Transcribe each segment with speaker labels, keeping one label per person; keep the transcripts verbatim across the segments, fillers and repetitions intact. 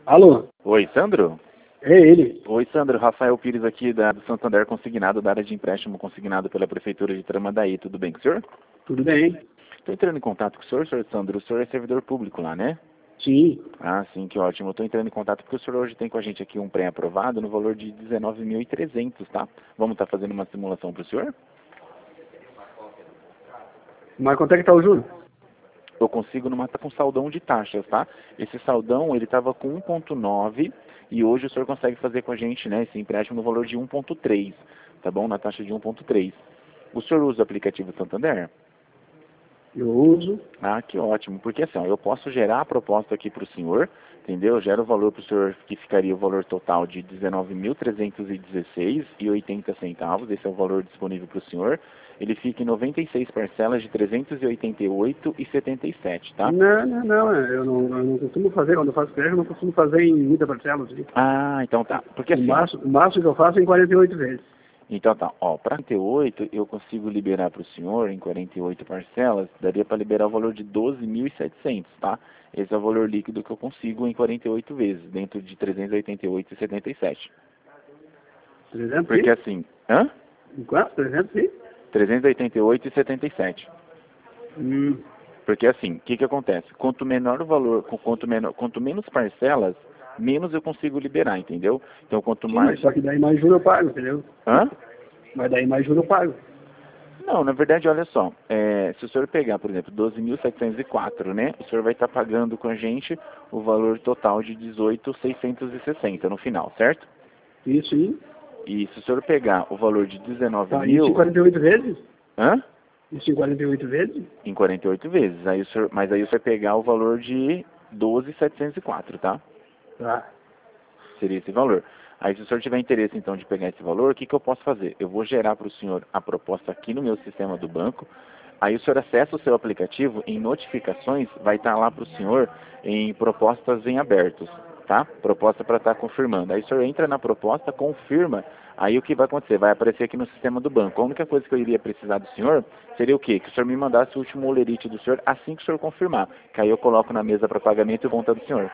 Speaker 1: Alô?
Speaker 2: Oi, Sandro?
Speaker 1: É ele.
Speaker 2: Oi, Sandro. Rafael Pires aqui da, do Santander Consignado, da área de empréstimo consignado pela Prefeitura de Tramandaí. Tudo bem com o senhor?
Speaker 1: Tudo bem?
Speaker 2: Estou entrando em contato com o senhor, senhor Sandro. O senhor é servidor público lá, né?
Speaker 1: Sim.
Speaker 2: Ah, sim, que ótimo. Estou entrando em contato porque o senhor hoje tem com a gente aqui um pré-aprovado no valor de dezenove mil e trezentos, tá? Vamos estar fazendo uma simulação para o senhor?
Speaker 1: Mas quanto é que tá o juro?
Speaker 2: Eu consigo numa com saldão de taxas, tá? Esse saldão, ele estava com um ponto nove e hoje o senhor consegue fazer com a gente, né, esse empréstimo no valor de um ponto três, tá bom? Na taxa de um ponto três. O senhor usa o aplicativo Santander?
Speaker 1: Eu uso.
Speaker 2: Ah, que ótimo, porque assim, ó, eu posso gerar a proposta aqui para o senhor, entendeu? Gera o valor para o senhor, que ficaria o valor total de dezenove mil trezentos e dezesseis e oitenta centavos, esse é o valor disponível para o senhor. Ele fica em noventa e seis parcelas de trezentos e oitenta e oito e setenta e sete, tá?
Speaker 1: Não, não, não. é, Eu não, eu não costumo fazer, quando eu faço crédito, eu não costumo fazer em muita parcela. Assim.
Speaker 2: Ah, então tá. Porque
Speaker 1: O
Speaker 2: assim, ó,
Speaker 1: máximo, o máximo que eu faço é em quarenta e oito vezes.
Speaker 2: então tá, ó, para quarenta e oito eu consigo liberar para o senhor em quarenta e oito parcelas, daria para liberar o valor de doze mil e setecentos, tá? Esse é o valor líquido que eu consigo em quarenta e oito vezes, dentro de trezentos e oitenta e oito e setenta e sete.
Speaker 1: trezentos
Speaker 2: Porque
Speaker 1: e?
Speaker 2: assim, hã?
Speaker 1: Em quanto? trezentos e?
Speaker 2: trezentos e oitenta e oito e setenta e sete.
Speaker 1: Hum.
Speaker 2: Porque assim, o que que acontece? Quanto menor o valor, quanto, menor, quanto menos parcelas, menos eu consigo liberar, entendeu? Então quanto
Speaker 1: Sim,
Speaker 2: mais...
Speaker 1: mas só que daí mais juros eu pago, entendeu?
Speaker 2: Hã?
Speaker 1: Mas daí mais juros eu pago.
Speaker 2: Não, na verdade, olha só, é, se o senhor pegar, por exemplo, doze mil setecentos e quatro, né, o senhor vai estar pagando com a gente o valor total de dezoito mil seiscentos e sessenta no final, certo?
Speaker 1: Isso, sim.
Speaker 2: E se o senhor pegar o valor de dezenove
Speaker 1: Tá, isso em
Speaker 2: mil,
Speaker 1: quarenta e oito vezes?
Speaker 2: hã?
Speaker 1: Isso em quarenta e oito vezes?
Speaker 2: Em quarenta e oito vezes, aí o senhor, mas aí o senhor vai pegar o valor de doze mil setecentos e quatro, tá?
Speaker 1: Tá.
Speaker 2: Seria esse valor. Aí se o senhor tiver interesse então de pegar esse valor, o que, que eu posso fazer? Eu vou gerar para o senhor a proposta aqui no meu sistema do banco, aí o senhor acessa o seu aplicativo, em notificações, vai estar lá para o senhor em propostas em abertos, tá? Proposta para estar confirmando. Aí o senhor entra na proposta, confirma, aí o que vai acontecer? Vai aparecer aqui no sistema do banco. A única coisa que eu iria precisar do senhor seria o quê? Que o senhor me mandasse o último olerite do senhor assim que o senhor confirmar, que aí eu coloco na mesa para pagamento e conta do senhor.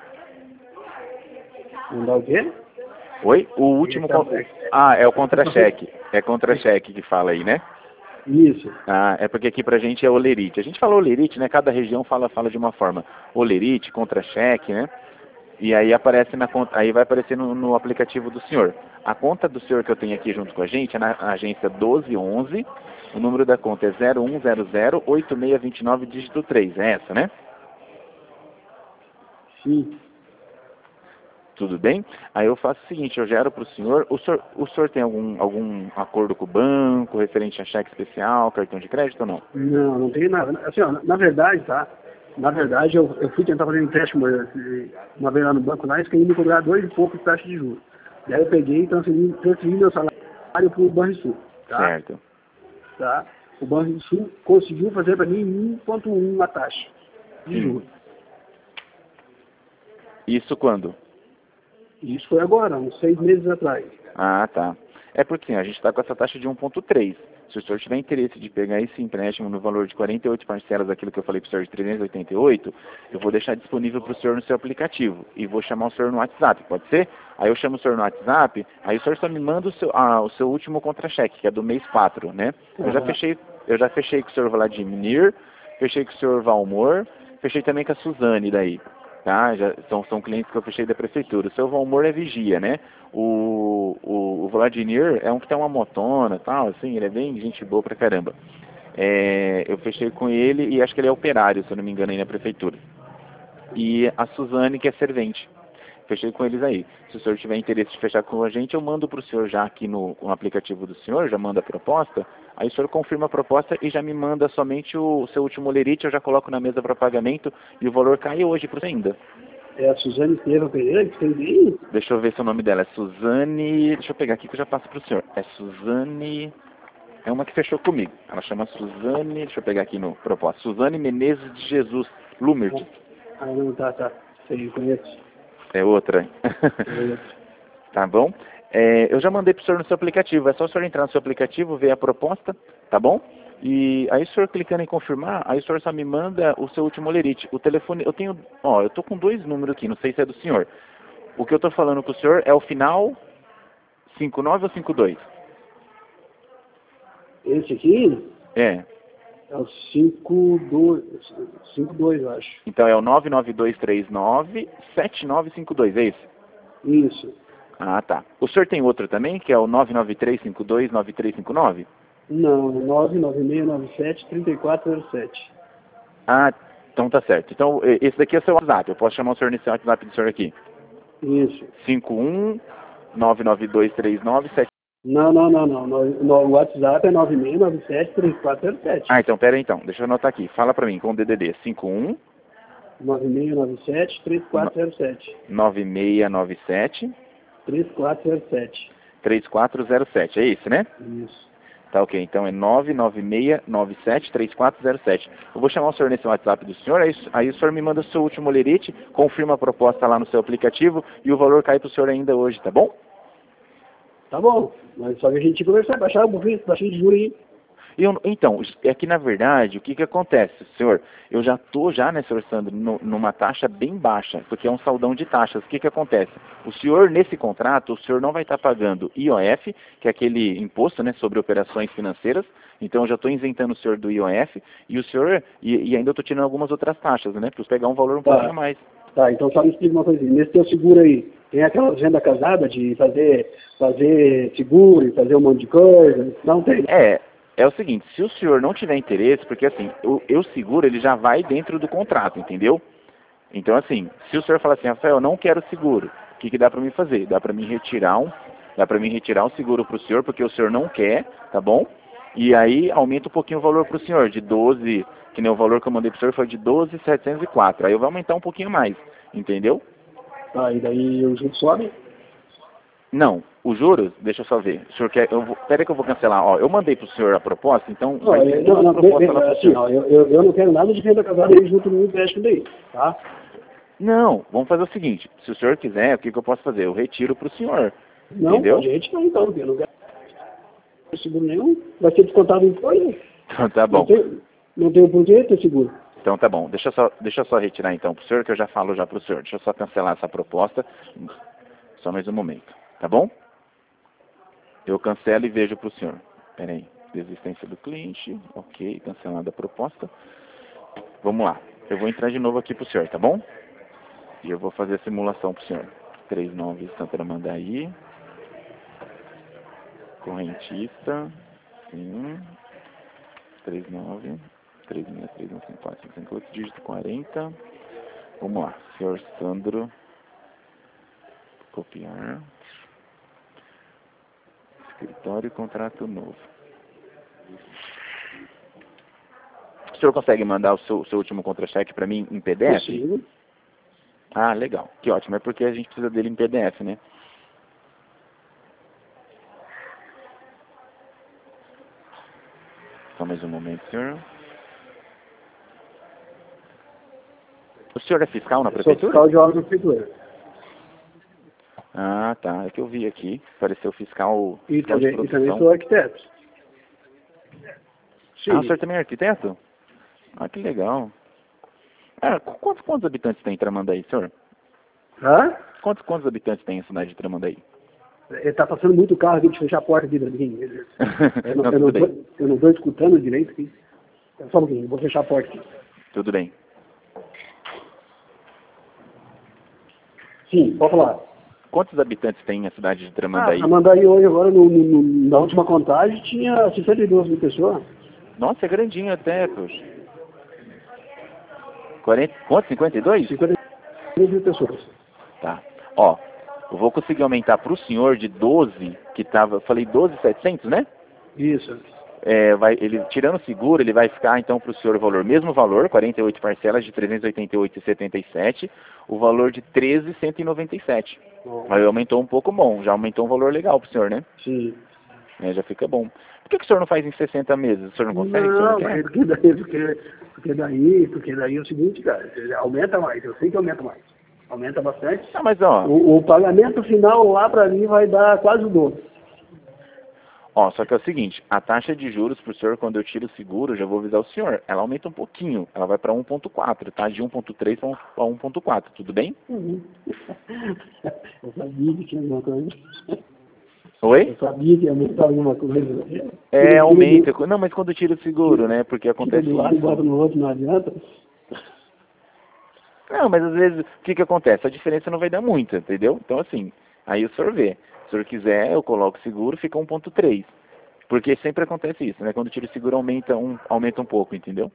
Speaker 1: Não dá o quê?
Speaker 2: Oi? O último... con- Ah, é o contra-cheque. É contra-cheque que fala aí, né?
Speaker 1: Isso.
Speaker 2: Ah, é porque aqui pra gente é olerite. A gente fala olerite, né? Cada região fala, fala de uma forma. Olerite, contra-cheque, né? E aí aparece na conta, aí vai aparecer no, no aplicativo do senhor. A conta do senhor que eu tenho aqui junto com a gente é na agência doze onze. O número da conta é zero um zero zero oito seis dois nove dígito três. É essa, né?
Speaker 1: Sim.
Speaker 2: Tudo bem? Aí eu faço o seguinte, eu gero para o senhor, o senhor, o senhor tem algum, algum acordo com o banco, referente a cheque especial, cartão de crédito ou não?
Speaker 1: Não, não tem nada. Assim, ó, na verdade, tá? Na verdade, eu, eu fui tentar fazer um empréstimo eh, uma vez lá no banco lá, eles queriam me cobrar dois e pouco de taxa de juros. Daí eu peguei e transferi, transferi meu salário para o Banrisul, tá?
Speaker 2: Certo.
Speaker 1: Tá? O Banrisul conseguiu fazer para mim um ponto um a taxa de
Speaker 2: Hum.
Speaker 1: juros.
Speaker 2: Isso quando?
Speaker 1: Isso foi agora, uns seis meses atrás.
Speaker 2: Ah, tá. É porque assim, a gente está com essa taxa de um ponto três. Se o senhor tiver interesse de pegar esse empréstimo no valor de quarenta e oito parcelas, aquilo que eu falei para o senhor de trezentos e oitenta e oito, eu vou deixar disponível para o senhor no seu aplicativo e vou chamar o senhor no WhatsApp, pode ser? Aí eu chamo o senhor no WhatsApp, aí o senhor só me manda o seu, ah, o seu último contra-cheque, que é do mês quatro, né? Eu já
Speaker 1: Ah,
Speaker 2: fechei, eu já fechei com o senhor Vladimir, fechei com o senhor Valmor, fechei também com a Suzane daí. Tá? Já, são, são clientes que eu fechei da prefeitura. O seu Valmor é vigia, né? O, o, o Vladimir é um que tem uma motona e tal, assim, ele é bem gente boa pra caramba. É, eu fechei com ele e acho que ele é operário, se eu não me engano, aí na prefeitura. E a Suzane, que é servente. Fechei com eles aí. Se o senhor tiver interesse de fechar com a gente, eu mando para o senhor já aqui no, no aplicativo do senhor, já manda a proposta. Aí o senhor confirma a proposta e já me manda somente o, o seu último lerite, eu já coloco na mesa para pagamento e o valor cai hoje por ainda.
Speaker 1: é a Suzane Estevam Pereira, que fez isso?
Speaker 2: Deixa eu ver se o nome dela é Suzane. Deixa eu pegar aqui que eu já passo para o senhor. É Suzane. É uma que fechou comigo. Ela chama Suzane. Deixa eu pegar aqui no propósito. Suzane Menezes de Jesus Lumert.
Speaker 1: Ah, não, tá, tá. Sei, conheço.
Speaker 2: É outra.
Speaker 1: Conheço.
Speaker 2: Tá bom? É, eu já mandei para o senhor no seu aplicativo. É só o senhor entrar no seu aplicativo, ver a proposta, tá bom? E aí o senhor clicando em confirmar, aí o senhor só me manda o seu último lerite. O telefone, eu tenho, ó, eu tô com dois números aqui, não sei se é do senhor. o que eu estou falando com o senhor é o final cinco nove ou cinco dois?
Speaker 1: Esse aqui
Speaker 2: É.
Speaker 1: é o cinco dois, cinco dois, eu acho.
Speaker 2: Então é o nove nove dois três nove sete nove cinco dois, é isso?
Speaker 1: Isso.
Speaker 2: Ah, tá. O senhor tem outro também, que é o nove nove três cinco dois nove três cinco nove?
Speaker 1: Não, nove nove seis nove sete três quatro zero sete.
Speaker 2: Ah, então tá certo. Então, e- esse daqui é o seu WhatsApp. Eu posso chamar o senhor nesse WhatsApp do senhor aqui.
Speaker 1: Isso.
Speaker 2: cinco um nove nove dois três nove sete.
Speaker 1: Não, não, não, não. No, no WhatsApp é nove seis nove sete três quatro zero sete.
Speaker 2: Ah, então, pera aí então. Deixa eu anotar aqui. Fala pra mim com o D D D. cinco um
Speaker 1: nove seis nove sete três quatro zero sete.
Speaker 2: nove seis nove sete
Speaker 1: três quatro zero sete.
Speaker 2: três quatro zero sete. É isso, né?
Speaker 1: Isso.
Speaker 2: Tá ok. Então é nove nove seis nove sete três quatro zero sete. Eu vou chamar o senhor nesse WhatsApp do senhor. Aí, aí o senhor me manda o seu último lerite, confirma a proposta lá no seu aplicativo e o valor cai pro senhor ainda hoje, tá bom?
Speaker 1: Tá bom. Mas só que a gente conversar, baixar um pouquinho, baixar de juros aí.
Speaker 2: Eu, então, é que na verdade, o que que acontece, senhor? Eu já estou já, né, senhor Sandro, no, numa taxa bem baixa, porque é um saldão de taxas. O que que acontece? O senhor, nesse contrato, o senhor não vai estar pagando I O F, que é aquele imposto, né, sobre operações financeiras. Então, eu já estou isentando o senhor do I O F, e o senhor, e, e ainda estou tirando algumas outras taxas, né, para pegar um valor um
Speaker 1: Tá.
Speaker 2: pouquinho a mais.
Speaker 1: Tá, então só me explica uma coisinha. Nesse teu seguro aí, tem aquela agenda casada de fazer, fazer seguro e fazer um monte de coisa? Não tem.
Speaker 2: É, é o seguinte, se o senhor não tiver interesse, porque assim, o, eu seguro, ele já vai dentro do contrato, entendeu? Então assim, se o senhor falar assim, Rafael, eu não quero seguro, o que que dá para mim fazer? Dá para mim retirar um, dá para mim retirar um seguro para o senhor, porque o senhor não quer, tá bom? E aí aumenta um pouquinho o valor para o senhor, de doze, que nem o valor que eu mandei para o senhor foi de doze mil setecentos e quatro, aí eu vou aumentar um pouquinho mais, entendeu?
Speaker 1: Tá, e daí o juros sobe?
Speaker 2: Não, os juros, deixa eu só ver. O senhor quer, eu vou, pera que eu vou cancelar. Ó, eu mandei para o senhor a proposta, então
Speaker 1: Não,
Speaker 2: vai ter
Speaker 1: eu,
Speaker 2: duas
Speaker 1: não, não,
Speaker 2: propostas
Speaker 1: bem,
Speaker 2: lá
Speaker 1: bem,
Speaker 2: para o
Speaker 1: assim,
Speaker 2: senhor.
Speaker 1: ó, eu, eu, eu não quero nada de renda casada aí junto no empréstimo daí, tá?
Speaker 2: Não, vamos fazer o seguinte, se o senhor quiser, o que, que eu posso fazer? Eu retiro para o senhor,
Speaker 1: Não,
Speaker 2: entendeu?
Speaker 1: pode retirar então, porque eu não quero seguro nenhum, vai ser descontado em folha.
Speaker 2: Então tá
Speaker 1: Não
Speaker 2: bom.
Speaker 1: tem, não tem por que ter seguro.
Speaker 2: Então tá bom. Deixa eu só, deixa eu só retirar então para o senhor, que eu já falo já para o senhor. Deixa eu só cancelar essa proposta. Só mais um momento, tá bom? Eu cancelo e vejo para o senhor. Pera aí. Desistência do cliente. Ok, cancelada a proposta. Vamos lá. Eu vou entrar de novo aqui para o senhor, tá bom? E eu vou fazer a simulação para o senhor. trinta e nove Santa Tramandaí. Correntista. Sim. trinta e nove. três seis três um cinco quatro cinco cinco oito. Dígito quarenta. Vamos lá. Senhor Sandro. Copiar. Escritório e contrato novo. O senhor consegue mandar o seu, seu último contra-cheque para mim em P D F?
Speaker 1: Consigo.
Speaker 2: Ah, legal. Que ótimo. É porque a gente precisa dele em P D F, né? Só mais um momento, senhor. O senhor é fiscal na
Speaker 1: Eu sou
Speaker 2: prefeitura?
Speaker 1: fiscal de obra da prefeitura.
Speaker 2: Ah, tá. É que eu vi aqui. Apareceu fiscal,
Speaker 1: E
Speaker 2: fiscal de
Speaker 1: também, e também
Speaker 2: produção.
Speaker 1: sou arquiteto. Sim.
Speaker 2: Ah, o senhor também é arquiteto? Ah, que legal. Ah, qu- quantos, quantos habitantes tem em Tramandaí, senhor?
Speaker 1: Hã?
Speaker 2: Quantos, quantos habitantes tem a cidade de Tramandaí?
Speaker 1: Ele tá passando muito carro aqui de fechar a porta aqui pra mim. Eu não,
Speaker 2: Não,
Speaker 1: eu não,
Speaker 2: tudo
Speaker 1: tô,
Speaker 2: bem.
Speaker 1: eu não tô escutando direito aqui. Só um pouquinho, eu vou fechar a porta aqui.
Speaker 2: Tudo bem.
Speaker 1: Sim, pode falar.
Speaker 2: Quantos habitantes tem a cidade de
Speaker 1: Ah,
Speaker 2: Tramandaí?
Speaker 1: pra mandar aí hoje, agora, no, no- no- na última contagem, tinha sessenta e duas mil pessoas.
Speaker 2: Nossa, é grandinho até, poxa. quarenta, quanto? cinquenta e dois?
Speaker 1: cinquenta e duas mil pessoas.
Speaker 2: Tá. Ó, eu vou conseguir aumentar para o senhor de doze, que tava, eu falei doze mil e setecentos, né?
Speaker 1: Isso.
Speaker 2: É, vai, ele, tirando o seguro, ele vai ficar então para o senhor o valor, mesmo valor, quarenta e oito parcelas de trezentos e oitenta e oito reais e setenta e sete centavos, o valor de treze mil cento e noventa e sete.
Speaker 1: Bom,
Speaker 2: Aí aumentou um pouco bom, já aumentou um valor legal para o senhor, né?
Speaker 1: sim.
Speaker 2: É, já fica bom. Por que, que o senhor não faz em sessenta meses? O senhor não consegue? O senhor não
Speaker 1: Não,
Speaker 2: quer?
Speaker 1: mas porque daí, porque, porque daí, porque daí é o seguinte, cara, aumenta mais, eu sei que aumenta mais. Aumenta bastante.
Speaker 2: Ah, mas ó,
Speaker 1: O, o pagamento final lá pra mim vai dar quase o dobro.
Speaker 2: ó, só que é o seguinte, a taxa de juros pro senhor, quando eu tiro o seguro, já vou avisar o senhor, ela aumenta um pouquinho, ela vai para um ponto quatro, tá? De um ponto três para um ponto quatro, tudo bem?
Speaker 1: Uhum. Eu sabia que tinha alguma coisa.
Speaker 2: Oi?
Speaker 1: Eu sabia que ia aumentar alguma coisa.
Speaker 2: É,
Speaker 1: Tira-
Speaker 2: aumenta.
Speaker 1: tira
Speaker 2: Não, mas quando tira o seguro, né? Porque
Speaker 1: do- Tira
Speaker 2: acontece
Speaker 1: do lado e bota
Speaker 2: isso.
Speaker 1: no outro, não adianta.
Speaker 2: Não, mas às vezes, o que que acontece? A diferença não vai dar muito, entendeu? Então, assim, aí o senhor vê. Se o senhor quiser, eu coloco o seguro, fica um ponto três. Porque sempre acontece isso, né? Quando tira o seguro, aumenta um, aumenta um pouco, entendeu?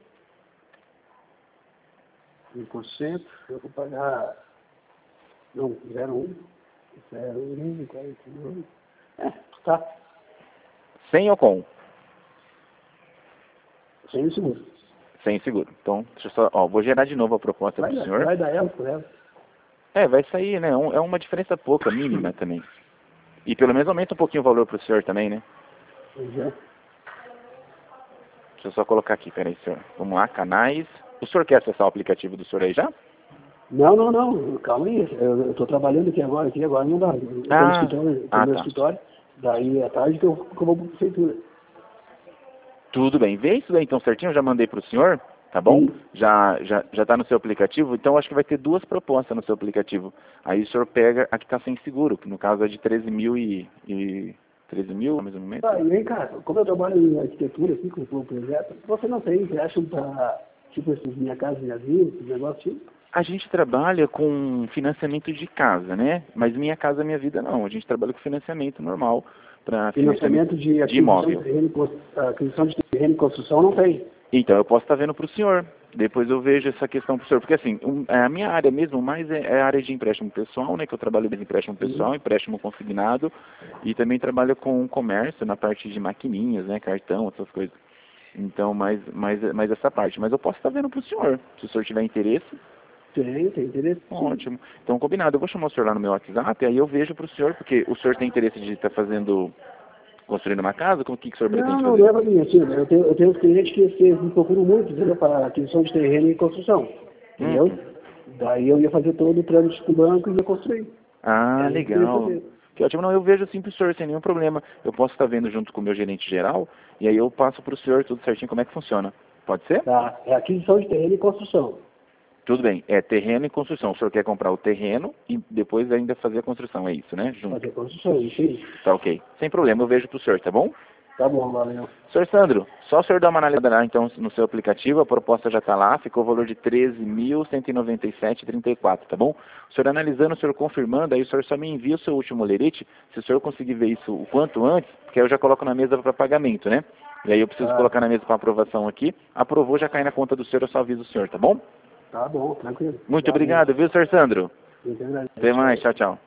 Speaker 1: um por cento, eu vou pagar. Não, zero vírgula um. zero vírgula um, quarenta e dois. É, tá.
Speaker 2: Sem ou com?
Speaker 1: Sem o seguro.
Speaker 2: Sem seguro. Então, deixa eu só, ó, vou gerar de novo a proposta
Speaker 1: Vai,
Speaker 2: para o
Speaker 1: dar-
Speaker 2: senhor.
Speaker 1: vai dar ela por ela.
Speaker 2: É, vai sair, né? Um- é uma diferença pouca, mínima também. E pelo menos aumenta um pouquinho o valor para o senhor também, né?
Speaker 1: Pois é.
Speaker 2: Deixa eu só colocar aqui, peraí, senhor. Vamos lá, canais. O senhor quer acessar o aplicativo do senhor aí já?
Speaker 1: Não, não, não. Calma aí. Eu estou trabalhando aqui agora, aqui agora não dá. Eu estou no
Speaker 2: Ah,
Speaker 1: escritório, eu tô
Speaker 2: ah,
Speaker 1: no meu
Speaker 2: tá.
Speaker 1: escritório. Daí à tarde que eu, que eu vou para a prefeitura.
Speaker 2: Tudo bem. Vê isso daí então certinho, eu já mandei para o senhor, tá bom?
Speaker 1: Sim.
Speaker 2: Já, já, já tá no seu aplicativo, então acho que vai ter duas propostas no seu aplicativo. Aí o senhor pega a que está sem seguro, que no caso é de treze mil e... e treze mil, mais ou menos?
Speaker 1: Ah, e aí, cara, como eu trabalho em arquitetura aqui com o projeto, você não tem, você acha para, tipo, esses Minha Casa Minha Vida, esses negócios assim?
Speaker 2: A gente trabalha com financiamento de casa, né? Mas Minha Casa Minha Vida não. A gente trabalha com financiamento normal para financiamento
Speaker 1: Financiamento de
Speaker 2: de
Speaker 1: aquisição
Speaker 2: imóvel.
Speaker 1: de terreno, e cons- aquisição de terreno e construção não tem.
Speaker 2: Então eu posso estar vendo para o senhor. Depois eu vejo essa questão para o senhor. Porque assim, um, a minha área mesmo mais é, é a área de empréstimo pessoal, né? Que eu trabalho com empréstimo pessoal, empréstimo consignado. E também trabalho com comércio na parte de maquininhas, né? Cartão, essas coisas. Então, mais, mais, mais essa parte. Mas eu posso estar vendo para o senhor. Se o senhor tiver interesse.
Speaker 1: Tem, tem interesse.
Speaker 2: Ótimo. Então, combinado. Eu vou chamar o senhor lá no meu WhatsApp, aí eu vejo para o senhor, porque o senhor tem interesse de estar fazendo, construindo uma casa? Com o que, que o senhor
Speaker 1: Não,
Speaker 2: pretende
Speaker 1: não,
Speaker 2: fazer?
Speaker 1: não é para mim, assim, eu tenho, eu tenho uns clientes que, que me procuram muito, entendeu, para aquisição de terreno e construção, entendeu?
Speaker 2: Hum.
Speaker 1: Daí eu ia fazer todo o trâmite com o banco e ia construir.
Speaker 2: Ah,
Speaker 1: É, eu queria
Speaker 2: legal.
Speaker 1: fazer.
Speaker 2: Que ótimo. Não, eu vejo assim para o senhor, sem nenhum problema. Eu posso estar vendo junto com o meu gerente geral, e aí eu passo para o senhor tudo certinho como é que funciona. Pode ser?
Speaker 1: Tá, é aquisição de terreno e construção.
Speaker 2: Tudo bem. É terreno e construção. O senhor quer comprar o terreno e depois ainda fazer a construção, é isso, né? Junto.
Speaker 1: Fazer construção, isso aí.
Speaker 2: Tá ok. Sem problema, eu vejo para o senhor, tá bom?
Speaker 1: Tá bom, valeu.
Speaker 2: Senhor Sandro, só o senhor dar uma analisada lá, então, no seu aplicativo, a proposta já está lá, ficou o valor de treze mil cento e noventa e sete reais e trinta e quatro centavos, tá bom? O senhor analisando, o senhor confirmando, aí o senhor só me envia o seu último lerite, se o senhor conseguir ver isso o quanto antes, porque aí eu já coloco na mesa para pagamento, né? E aí eu preciso
Speaker 1: Tá.
Speaker 2: colocar na mesa para aprovação aqui, aprovou, já cai na conta do senhor, eu só aviso o senhor, tá bom?
Speaker 1: Tá bom, tranquilo.
Speaker 2: Muito
Speaker 1: Valeu.
Speaker 2: obrigado, viu, senhor Sandro?
Speaker 1: Entendeu?
Speaker 2: Até mais, tchau, tchau.